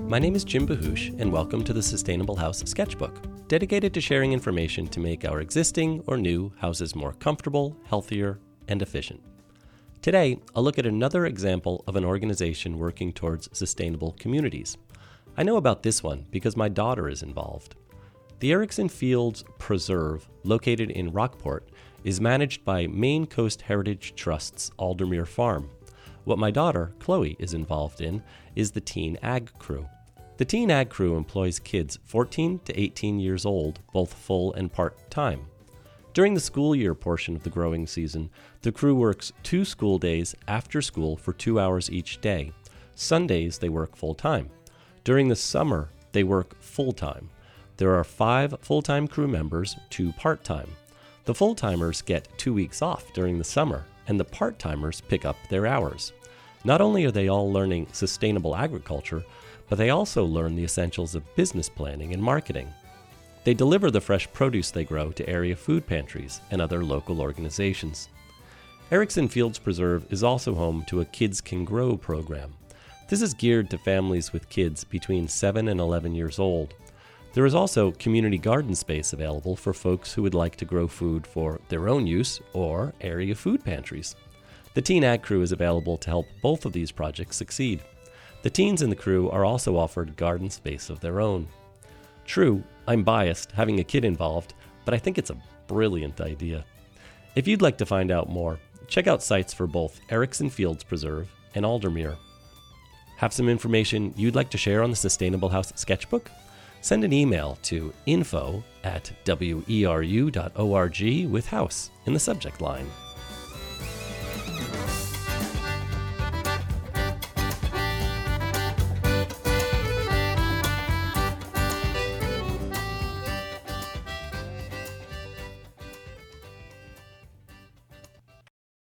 My name is Jim Bahush, and welcome to the Sustainable House Sketchbook, dedicated to sharing information to make our existing or new houses more comfortable, healthier, and efficient. Today, I'll look at another example of an organization working towards sustainable communities. I know about this one because my daughter is involved. The Erickson Fields Preserve, located in Rockport, is managed by Maine Coast Heritage Trust's Aldermere Farm. What my daughter, Chloe, is involved in is the Teen Ag Crew. The Teen Ag Crew employs kids 14 to 18 years old, both full and part-time. During the school year portion of the growing season, the crew works 2 school days after school for 2 hours each day. Sundays, they work full-time. During the summer, they work full-time. There are 5 full-time crew members, 2 part-time. The full-timers get 2 weeks off during the summer, and the part-timers pick up their hours. Not only are they all learning sustainable agriculture, but they also learn the essentials of business planning and marketing. They deliver the fresh produce they grow to area food pantries and other local organizations. Erickson Fields Preserve is also home to a Kids Can Grow program. This is geared to families with kids between 7 and 11 years old. There is also community garden space available for folks who would like to grow food for their own use or area food pantries. The Teen Ag Crew is available to help both of these projects succeed. The teens in the crew are also offered garden space of their own. True, I'm biased, having a kid involved, but I think it's a brilliant idea. If you'd like to find out more, check out sites for both Erickson Fields Preserve and Aldermere. Have some information you'd like to share on the Sustainable House Sketchbook? Send an email to info@weru.org with house in the subject line.